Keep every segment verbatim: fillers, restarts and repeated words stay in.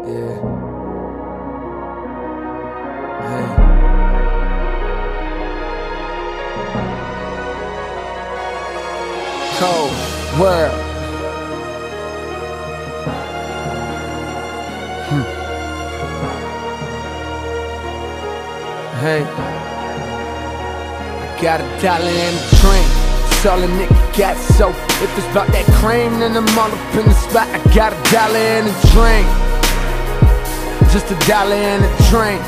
Yeah. Hey. Cold world. Hmm. Hey. I got a dollar and a drink. That's all a nigga got. So if it's about that cream, then I'm all up in the spot. I got a dollar and a drink. Just a dollar and a drink.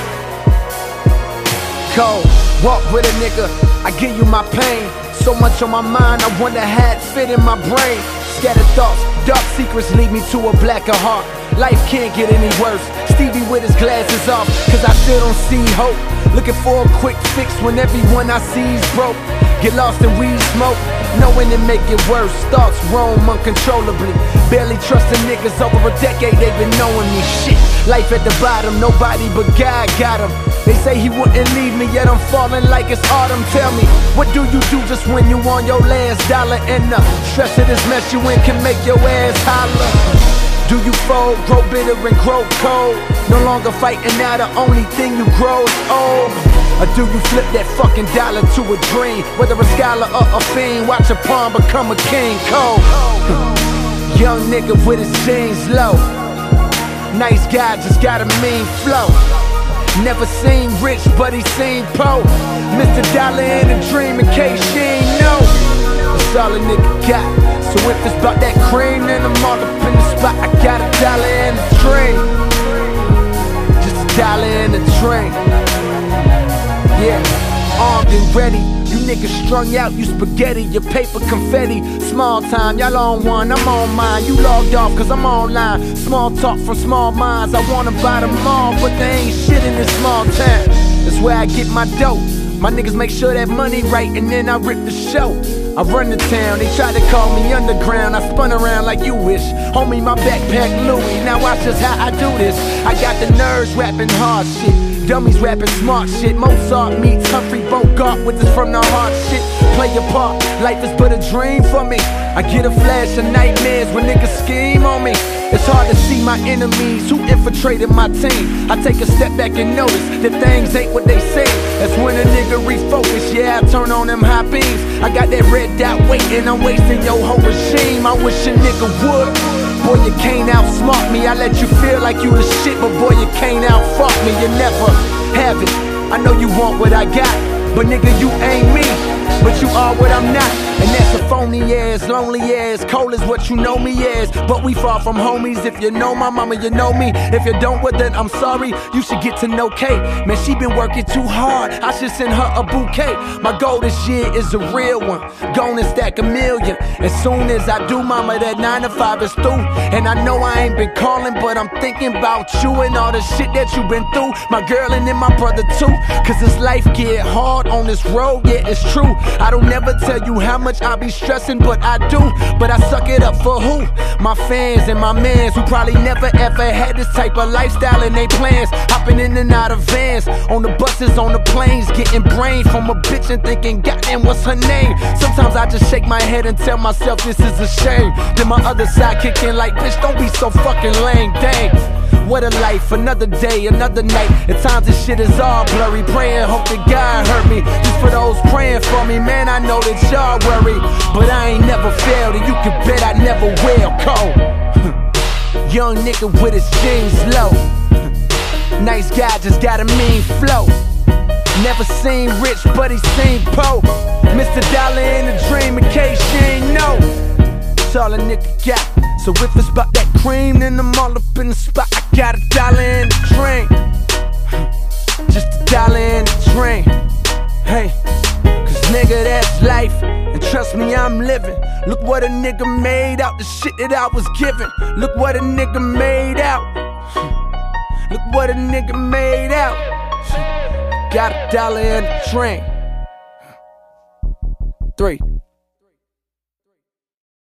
Cold, walk with a nigga, I give you my pain. So much on my mind, I wonder how it fit in my brain. Scattered thoughts, dark secrets lead me to a blacker heart. Life can't get any worse. Stevie with his glasses off, cause I still don't see hope. Looking for a quick fix when everyone I see is broke. Get lost in weed smoke, knowing it make it worse. Thoughts roam uncontrollably. Barely trusting niggas, over a decade they've been knowing me. Shit, life at the bottom, nobody but God got him. They say he wouldn't leave me, yet I'm falling like it's autumn. Tell me, what do you do just when you on your last dollar? And the stress of this mess you in can make your ass holler. Do you fold, grow bitter and grow cold? No longer fighting now, the only thing you grow is old. Or do you flip that fucking dollar to a dream? Whether a scholar or a fiend, watch a pawn become a king. Cold. Young nigga with his jeans low. Nice guy, just got a mean flow. Never seen rich, but he seen po. Mister Dollar in a dream, in case she ain't know. That's all a nigga got. So if it's about that cream, then I'm all up in the spot. I got a dollar and a drink. Just a dollar and a drink. Yeah, armed and ready. You niggas strung out, you spaghetti, your paper confetti. Small time, y'all on one, I'm on mine. You logged off cause I'm online. Small talk from small minds, I wanna buy them all, but there ain't shit in this small town. That's where I get my dough. My niggas make sure that money right and then I rip the show. I run the town, they try to call me underground. I spun around like you wish. Homie, my backpack Louis, now watch just how I do this. I got the nerves rapping hard shit. Dummies rapping smart shit. Mozart meets Humphrey Bogart with this from the heart shit. Play your part, life is but a dream for me. I get a flash of nightmares when niggas scheme on me. It's hard to see my enemies who infiltrated my team. I take a step back and notice that things ain't what they say. That's when a nigga refocus, yeah, I turn on them high beams. I got that red dot waiting, I'm wasting your whole regime. I wish a nigga would. Boy, you can't outsmart me. I let you feel like you the shit, but boy, you can't outfuck me. You never have it. I know you want what I got, but nigga, you ain't me. But you are what I'm not. And that's a phony ass, lonely ass. Cold is what you know me as. But we far from homies. If you know my mama, you know me. If you don't, well then I'm sorry. You should get to know Kate. Man, she been working too hard. I should send her a bouquet. My goal this year is a real one. Gonna stack a million. As soon as I do, mama, that nine to five is through. And I know I ain't been calling, but I'm thinking about you and all the shit that you been through. My girl and then my brother too. Cause this life get hard on this road, yeah, it's true. I don't never tell you how much I be stressing, but I do. But I suck it up for who? My fans and my mans who probably never ever had this type of lifestyle in they plans. Hopping in and out of vans, on the buses, on the planes, getting brain from a bitch and thinking, goddamn, what's her name? Sometimes I just shake my head and tell myself this is a shame. Then my other side kick in like, bitch, don't be so fucking lame, dang. What a life, another day, another night. At times this shit is all blurry. Praying, hope that God hurt me. Just for those praying for me, man, I know that y'all worry. But I ain't never failed, and you can bet I never will. Cold. Young nigga with his jeans low. Nice guy, just got a mean flow. Never seen rich, but he seen po. Mister Dollar in a dream, in case you ain't know. That's all a nigga got. So if it's about that cream, then I'm all up in the spot. I got a dollar and a drink. Just a dollar and a drink. Hey, cause nigga, that's life. And trust me, I'm living. Look what a nigga made out the shit that I was given. Look what a nigga made out. Look what a nigga made out. Got a dollar and a drink. Three.